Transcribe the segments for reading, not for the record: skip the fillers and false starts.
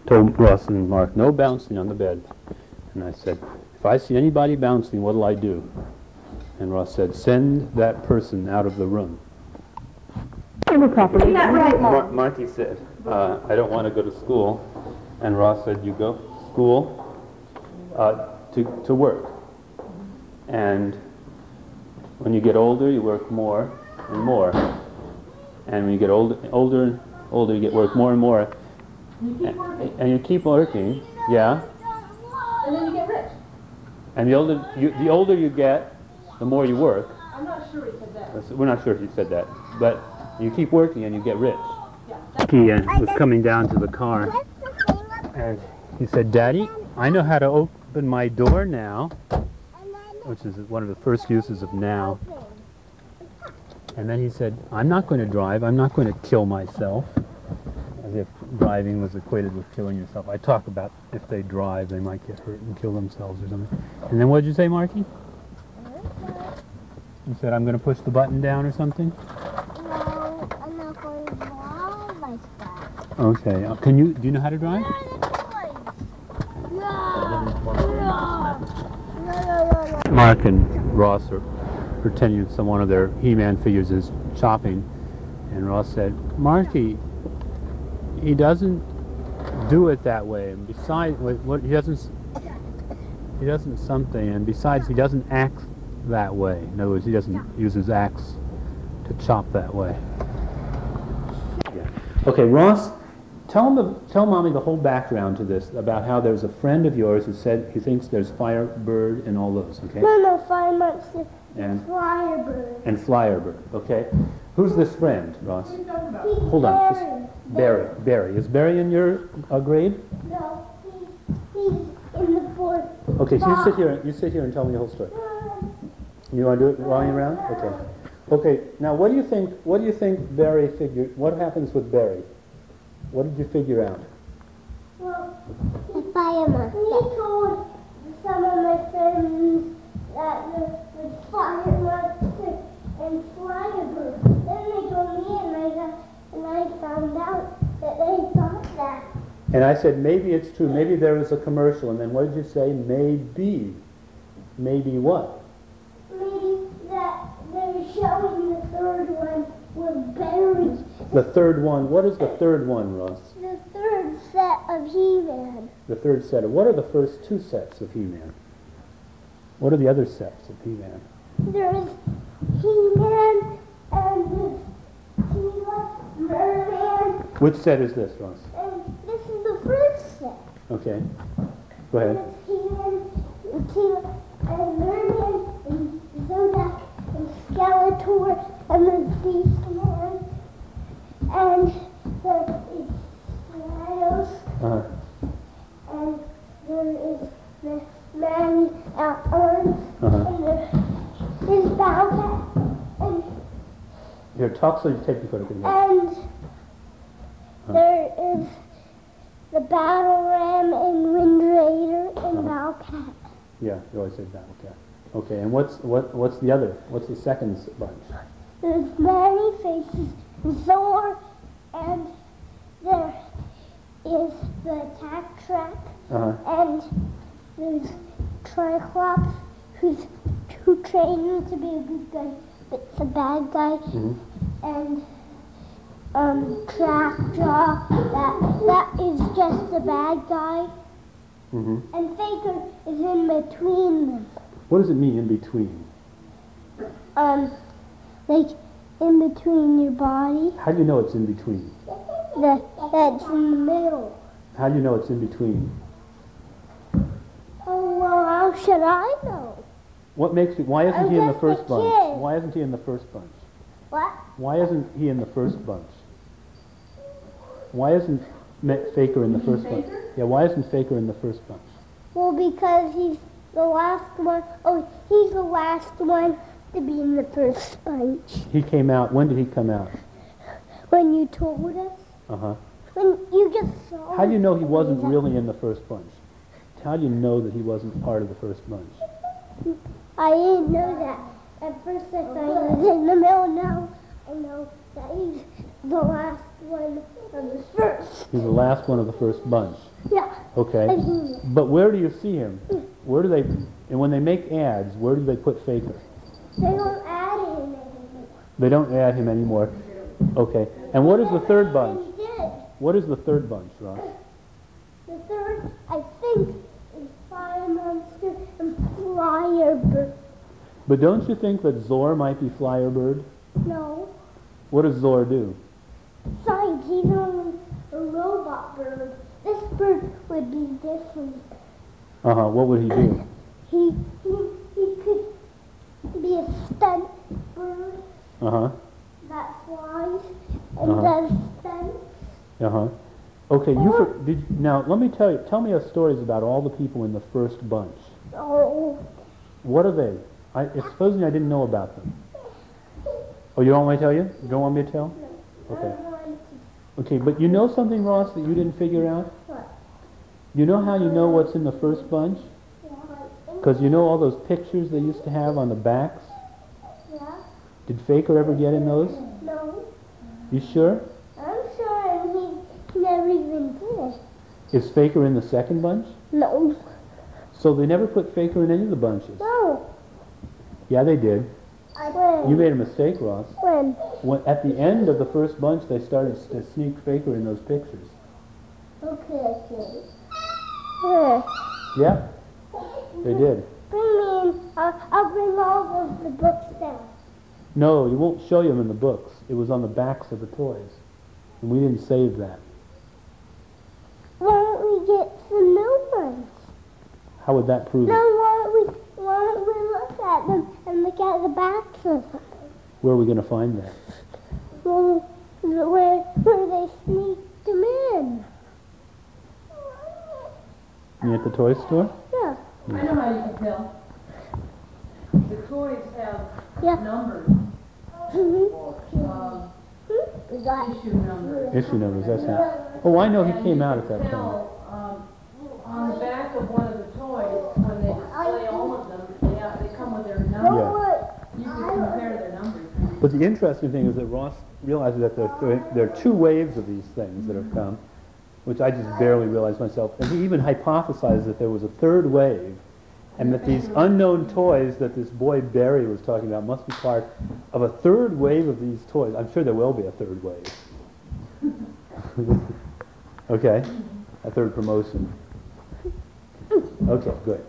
told Ross and Mark, no bouncing on the bed. And I said, if I see anybody bouncing, what'll I do? And Ross said, send that person out of the room. Isn't that right, Mom? Marky said, I don't want to go to school. And Ross said, you go to school to work. And when you get older, you work more and more. And when you get older and older, you work more and more. And you keep working, yeah. And then you get rich. And the older you get, the more you work. I'm not sure he said that. We're not sure if he said that, but you keep working and you get rich. Yeah. He was coming down to the car, and he said, Daddy, I know how to open my door now, which is one of the first uses of now. And then he said, I'm not going to drive. I'm not going to kill myself, as if driving was equated with killing yourself. I talk about if they drive, they might get hurt and kill themselves or something. And then what did you say, Marky? You said, I'm going to push the button down or something? No, I'm not going to drive like that. Okay. Do you know how to drive? Mark and Ross are pretending that one of their He-Man figures is chopping, and Ross said, Marky, he doesn't do it that way, and besides, he doesn't something, and besides, he doesn't act that way. In other words, he doesn't use his axe to chop that way. Yeah. Okay, Ross, tell Mommy the whole background to this, about how there's a friend of yours who said he thinks there's Firebird and all those, okay? No, Fire Monster and Flyerbird. And Flyerbird, okay? Who's this friend, Ross? What are you talking about? Hold on. Barry. Is Barry in your grade? No, he's in the fourth. Okay, so you sit here and tell me the whole story. You want to do it while you're around? Okay. Okay, now what do you think Barry figured, what happens with Barry? What did you figure out? Well, the Fire Monster. He told some of my friends that the Fire Monster and Flyerbird. Then they told me, and I found out that they thought that. And I said, maybe it's true. Maybe there was a commercial. And then what did you say? Maybe. Maybe what? Maybe that they're showing the third one with Barry. The third one. What is the third one, Ross? The third set of He-Man. The third set. What are the first two sets of He-Man? What are the other sets of He-Man? There's He-Man and there's Teela, Merman. Which set is this, Ross? And this is the first set. Okay. Go ahead. There's He-Man and Teela and Merman and Zodak and Skeletor and the Beastman. And there is Stratos. And there is the man at arms. And there is Bowcat. And Here, talk so you take the photo. And there is the Battle Ram and Wind Raider and Bowcat. Yeah, you always say Battlecat. Okay, and what's the other? What's the second bunch? There's Many Faces and Thor, and there is the Attack Track, and there's Triclops, who trained to be a good guy, but it's a bad guy, and Trackjaw, that is just a bad guy, and Faker is in between them. What does it mean, in between? Like in between your body. How do you know it's in between? That's in the middle. How do you know it's in between? Oh, well, how should I know? What makes you? Why isn't I'm he in the just first a bunch? kid. Why isn't he in the first bunch? What? Why isn't he in the first bunch? Why isn't Faker in the first bunch? Yeah, why isn't Faker in the first bunch? Well, because he's the last one. Oh, he's the last one to be in the first bunch. He came out. When did he come out? When you told us. When you just saw. How do you know he wasn't really in the first bunch? How do you know that he wasn't part of the first bunch? I didn't know that. At first I thought he was in the middle. Now I know that he's the last one of the first. He's the last one of the first bunch. Yeah. Okay. But where do you see him? Where do they, and when they make ads, where do they put Faker? They don't add him anymore. They don't add him anymore. Okay. And what is the third bunch? They did. What is the third bunch, Ross? The third, I think, is Fire Monster and Flyerbird. But don't you think that Zor might be Flyerbird? No. What does Zor do? Besides, he's only a robot bird. This bird would be different. Uh-huh. What would he do? He could be a stunt bird Uh-huh. that flies and does stunts. Uh-huh. Okay, now let me tell me stories about all the people in the first bunch. Oh. What are they? Supposing I didn't know about them. Oh, you don't want me to tell you? You don't want me to tell? Okay. Okay, but you know something, Ross, that you didn't figure out? What? You know how you know what's in the first bunch? Yeah. Because you know all those pictures they used to have on the backs? Yeah. Did Faker ever get in those? No. You sure? I'm sure he never even did. Is Faker in the second bunch? No. So they never put Faker in any of the bunches? No. Yeah, they did. When? You made a mistake, Ross. When? At the end of the first bunch, they started to sneak Faker in those pictures. Okay. Where? Yeah, they did. Bring me in. I'll bring all of the books down. No, you won't show them in the books. It was on the backs of the toys. And we didn't save that. Why don't we get some new ones? How would that prove No, it? why don't we look at them and look at the backs of them? Where are we going to find that? Well, where they sneaked them in. You at the toy store? Yeah. I know how you can tell. The toys have Yeah. numbers, We got issue numbers. Issue numbers, that's it. Oh, I know he came out at that time. Tell, on the back of one of the toys, when they display all of them, they come with their numbers. Yeah. You can compare their numbers. But the interesting thing is that Ross realizes that there are two waves of these things that have come, which I just barely realized myself. And he even hypothesized that there was a third wave, and that these unknown toys that this boy Barry was talking about must be part of a third wave of these toys. I'm sure there will be a third wave. Okay, a third promotion. Okay, good.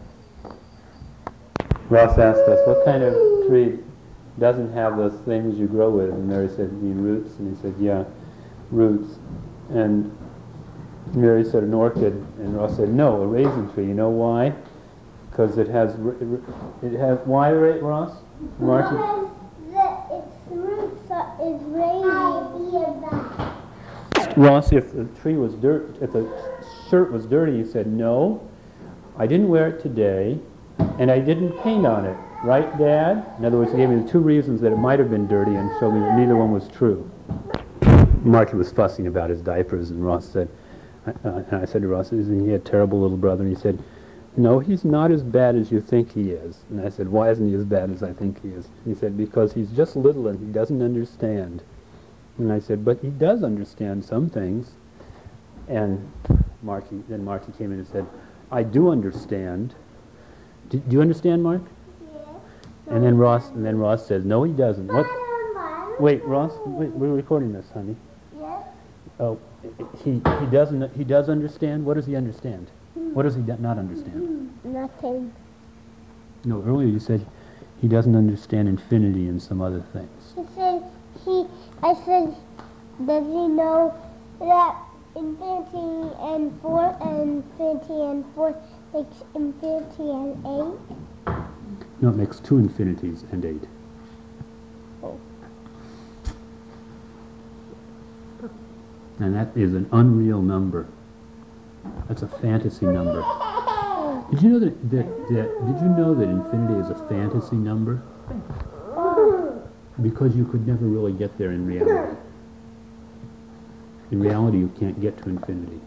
Ross asked us, what kind of tree doesn't have those things you grow with? And Mary said, you mean roots? And he said, yeah, roots. And Mary said, an orchid. And Ross said, no, a raisin tree. You know why? Because it has, why, Ross? Marcy? because its roots is raising. Ross, if the tree was dirt, if the shirt was dirty, you said, no, I didn't wear it today, and I didn't paint on it. Right, Dad? In other words, he gave me the two reasons that it might have been dirty and showed me that neither one was true. Marky was fussing about his diapers, and Ross said, and I said to Ross, isn't he a terrible little brother? And he said, no, he's not as bad as you think he is. And I said, why isn't he as bad as I think he is? He said, because he's just little and he doesn't understand. And I said, but he does understand some things. And Marky came in and said, I do understand. Do you understand, Mark? Yeah. And then Ross says, no, he doesn't. What? Wait, Ross, wait, we're recording this, honey. Yeah. Oh, he does understand? What does he understand? What does he not understand? Nothing. No, earlier you said he doesn't understand infinity and some other things. I said, does he know that infinity and 4 makes infinity and 8? No, it makes 2 infinities and 8. Oh. And that is an unreal number. That's a fantasy number. Did you know that infinity is a fantasy number? Because you could never really get there in reality. In reality, you can't get to infinity.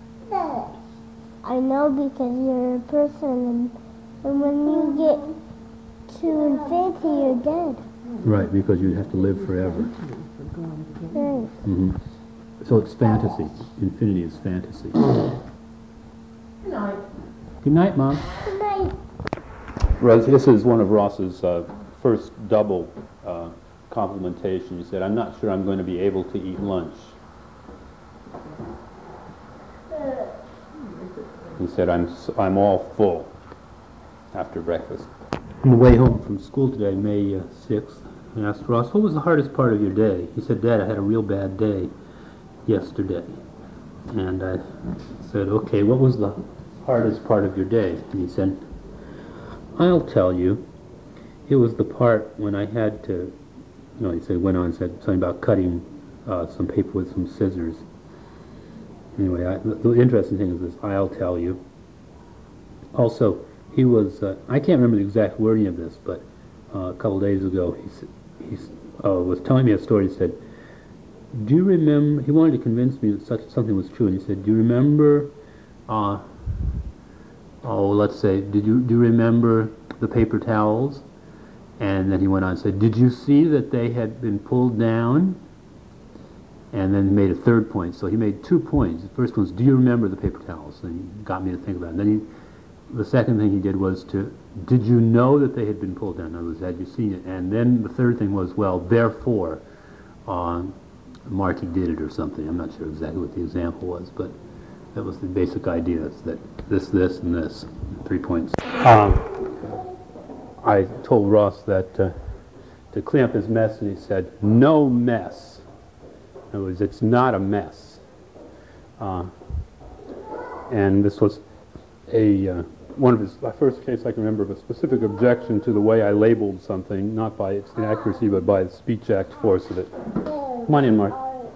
I know, because you're a person, and when you get to infinity, you're dead. Right, because you'd have to live forever. Right. Mm-hmm. So it's fantasy. Infinity is fantasy. Good night. Good night, Mom. Good night. Rosie, this is one of Ross's first double complimentation. He said, "I'm not sure I'm going to be able to eat lunch." He said, I'm all full after breakfast. On the way home from school today, May 6th, I asked Ross, what was the hardest part of your day? He said, Dad, I had a real bad day yesterday. And I said, okay, what was the hardest part of your day? And he said, I'll tell you. It was the part when I had to, he went on and said something about cutting some paper with some scissors. Anyway, the interesting thing is this, I'll tell you. Also, he was, I can't remember the exact wording of this, but a couple days ago he was telling me a story. He said, do you remember, he wanted to convince me that something was true, and he said, do you remember, let's say, do you remember the paper towels? And then he went on and said, did you see that they had been pulled down? And then he made a third point. So he made 2 points. The first one was, do you remember the paper towels? And he got me to think about it. And then the second thing he did was did you know that they had been pulled down? In other words, had you seen it? And then the third thing was, well, therefore, Marty did it or something. I'm not sure exactly what the example was, but that was the basic idea. It's that this, and this. 3 points. I told Ross that to clean up his mess, and he said, no mess. In other words, it's not a mess. And this was one of his first case I can remember of a specific objection to the way I labeled something, not by its inaccuracy, but by the Speech Act force of it. Come on in, Mark.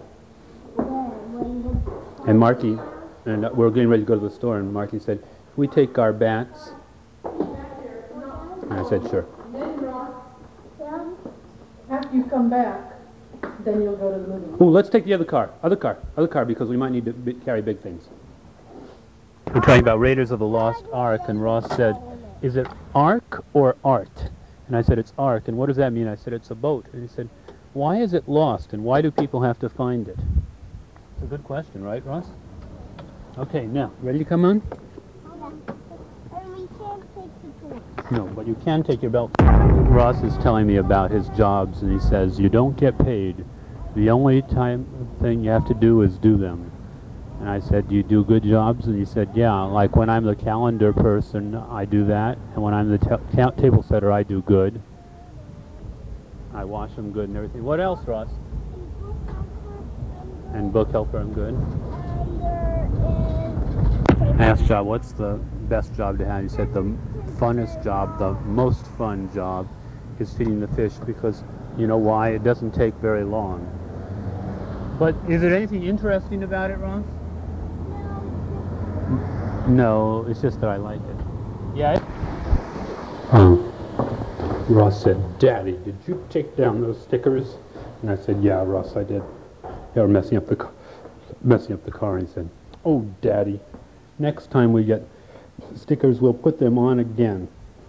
And Marty, and we're getting ready to go to the store, and Marty said, if we take our bats. And I said, sure. Then, Ross, after you come back, then you'll go to the movie. Oh, let's take the other car, because we might need to carry big things. We're talking about Raiders of the Lost Ark, and Ross said, is it Ark or Art? And I said, it's Ark. And what does that mean? I said, it's a boat. And he said, why is it lost, and why do people have to find it? It's a good question, right, Ross? Okay, now, ready to come on? We can't take the toys. No, but you can take your belt. Ross is telling me about his jobs, and he says, you don't get paid. The only thing you have to do is do them. And I said, do you do good jobs? And he said, yeah, like when I'm the calendar person, I do that. And when I'm the table setter, I do good. I wash them good and everything. What else, Ross? And book helper, I'm good. I asked Job, what's the best job to have? He said, the funnest job, the most fun job is feeding the fish, because you know why? It doesn't take very long. But is there anything interesting about it, Ross? No, it's just that I like it. Yeah. Ross said, Daddy, did you take down those stickers? And I said, yeah, Ross, I did. They were messing up the car. And he said, oh, Daddy, next time we get stickers, we'll put them on again.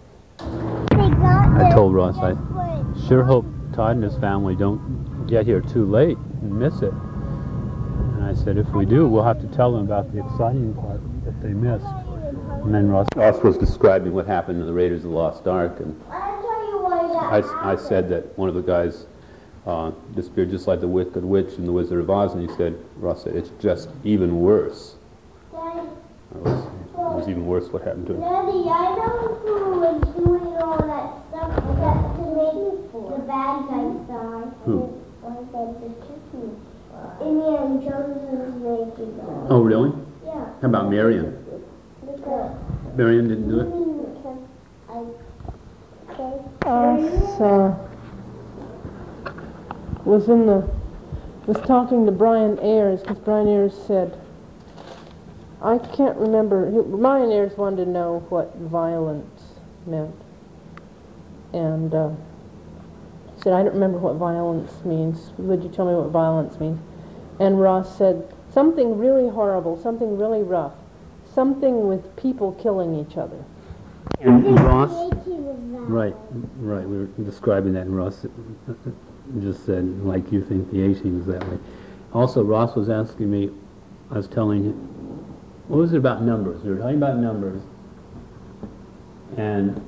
I told Ross, I sure hope Todd and his family don't get here too late and miss it. And I said, if we do, we'll have to tell them about the exciting part that they missed. And then Ross was describing what happened to the Raiders of the Lost Ark, and I said that one of the guys disappeared just like the Wicked Witch in The Wizard of Oz, and Ross said, it's just even worse. It was even worse what happened to him. Daddy, I know who was doing all that stuff to make the bad guys die. Who? Indiana Jones was making them. Oh, really? Yeah. How about Marion? Marion didn't do it? Was talking to Brian Ayers, because Brian Ayers said, I can't remember, Brian Ayers wanted to know what violence meant. And said, I don't remember what violence means. Would you tell me what violence means? And Ross said, something really horrible, something really rough, something with people killing each other. And Ross, right, we were describing that, and Ross just said, like you think the A-Team is that way. Also, Ross was asking me, I was telling him, what was it about numbers? We were talking about numbers, and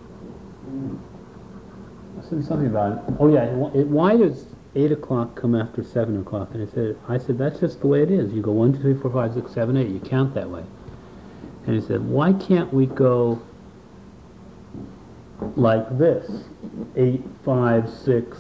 I said something about it. Oh yeah, why does 8 o'clock come after 7 o'clock? And I said, that's just the way it is. You go 1, 2, 3, 4, 5, 6, 7, 8. You count that way. And he said, why can't we go like this? 8, 5, 6,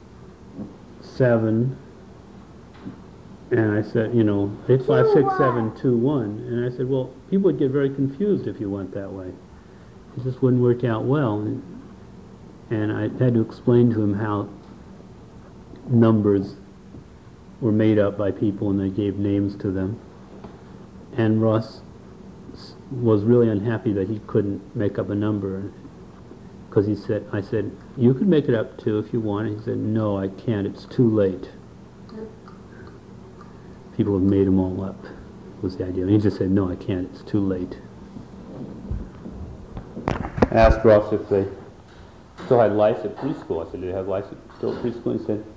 7. And I said, 8, 5, 6, 7, 2, 1. And I said, well, people would get very confused if you went that way. It just wouldn't work out well. And I had to explain to him how numbers were made up by people and they gave names to them. And Ross was really unhappy that he couldn't make up a number, because I said, you could make it up too if you want. And he said, no, I can't, it's too late. People have made them all up, was the idea. And he just said, no, I can't, it's too late. I asked Ross if they still had lice at preschool. I said, do they have lice still at preschool? He said,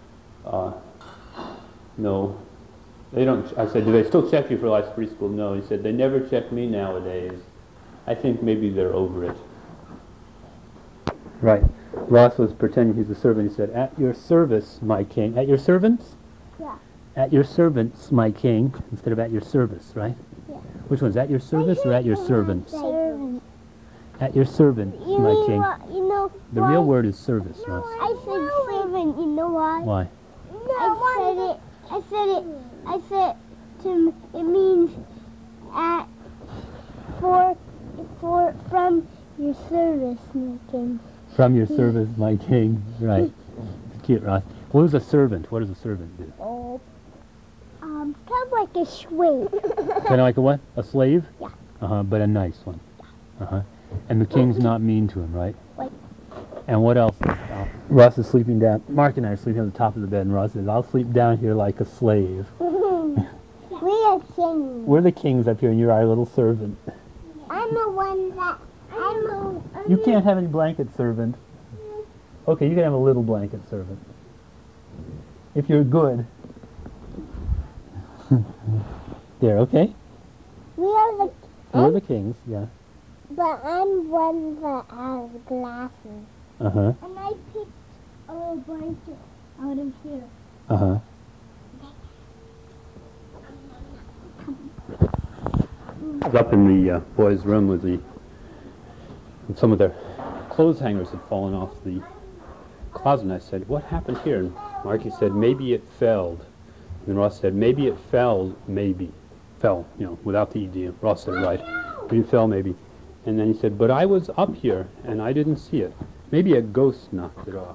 no. They don't. I said, do they still check you for lice at preschool? No. He said, they never check me nowadays. I think maybe they're over it. Right. Ross was pretending he's a servant. He said, at your service, my king. At your servants? Yeah. At your servants, my king, instead of at your service, right? Yeah. Which one's at your service or at your servants? Servant. At your servants, my king. The real word is service, Ross. I said servant, you know why? Why? I said it means at, from your service, my king. From your service, my king. Right. Cute, Ross. What is a servant? What does a servant do? Kind of like a slave. Kind of like a what? A slave? Yeah. But a nice one. And the king's not mean to him, right? Right. And what else? Ross is sleeping down. Mark and I are sleeping on the top of the bed, and Ross says, I'll sleep down here like a slave. We are kings. We're the kings up here, and you're our little servant. I'm the one that... You can't have any blanket servant. Okay, you can have a little blanket servant. If you're good. There, okay? We're the kings, yeah. But I'm one that has glasses. And I picked a little blanket out of here. I was up in the boys' room with and some of their clothes hangers had fallen off the closet, and I said, what happened here? And Marky said, maybe it fell. And Ross said, maybe it fell, maybe. Fell, without the ED. Ross said, right. Maybe it fell, maybe. And then he said, but I was up here, and I didn't see it. Maybe a ghost knocked it off.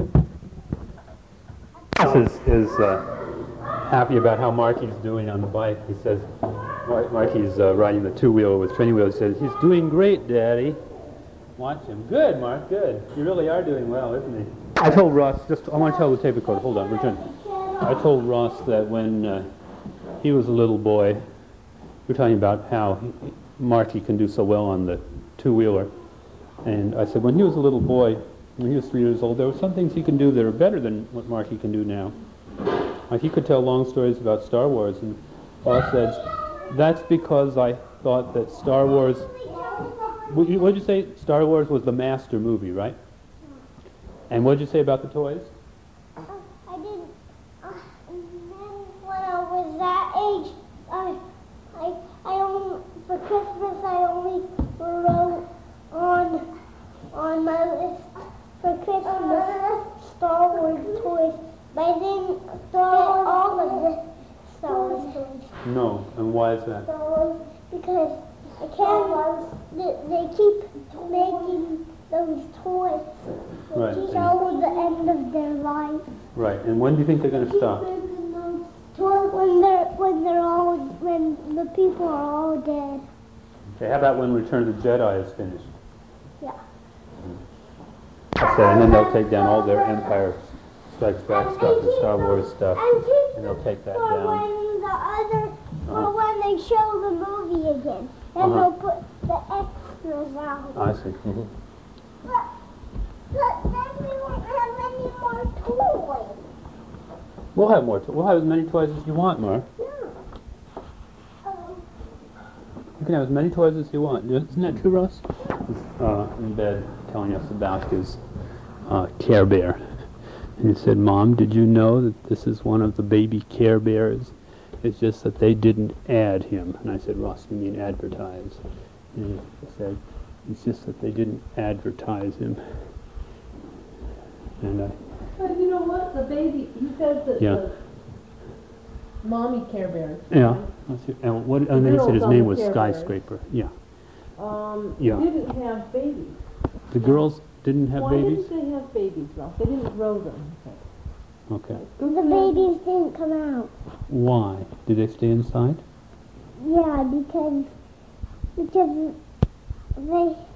Ross is happy about how Marky's doing on the bike. He says, Marky's riding the two-wheeler with training wheels. He says, he's doing great, Daddy. Watch him. Good, Mark, good. You really are doing well, isn't he? I told Ross, I want to tell the tape recorder. Hold on, return. I told Ross that when he was a little boy, we're talking about how Marky can do so well on the two-wheeler. And I said, when he was a little boy, when he was 3 years old, there were some things he can do that are better than what Marky can do now. Like he could tell long stories about Star Wars. And Ross said, that's because I thought that Star Wars... What did you say? Star Wars was the master movie, right? And what did you say about the toys? I didn't. And then when I was that age, I only, for Christmas I only wrote on my list for Christmas Star Wars toys, but I didn't get all of the Star Wars toys. No, and why is that? Because they keep making those toys Right. till the end of their life. Right, and when do you think they're going to stop? When the people are all dead. Okay, how about when Return of the Jedi is finished? Yeah. Okay, and then they'll take down all their Empire Strikes Back stuff, the Star Wars stuff, and they'll take that down. For when they show the movie again, then they'll put the extras out. I see. But then we won't have any more toys. We'll have more. We'll have as many toys as you want, Mark. Yeah. You can have as many toys as you want. Isn't that true, Russ? In bed, telling us about his Care Bear. And he said, "Mom, did you know that this is one of the baby Care Bears? It's just that they didn't add him." And I said, "Ross, you mean advertise?" And he said, "It's just that they didn't advertise him." And But you know what? The baby, he says that Yeah. the mommy Care Bears. yeah. And what? And then he said his girls on name the was Care Bears. Skyscraper. Yeah. Yeah. Yeah. Didn't have babies. The girls didn't have Why babies. didn't they have babies, Ralph? They didn't grow them. Okay. The babies didn't come out. Why? Did they stay inside? Yeah, because they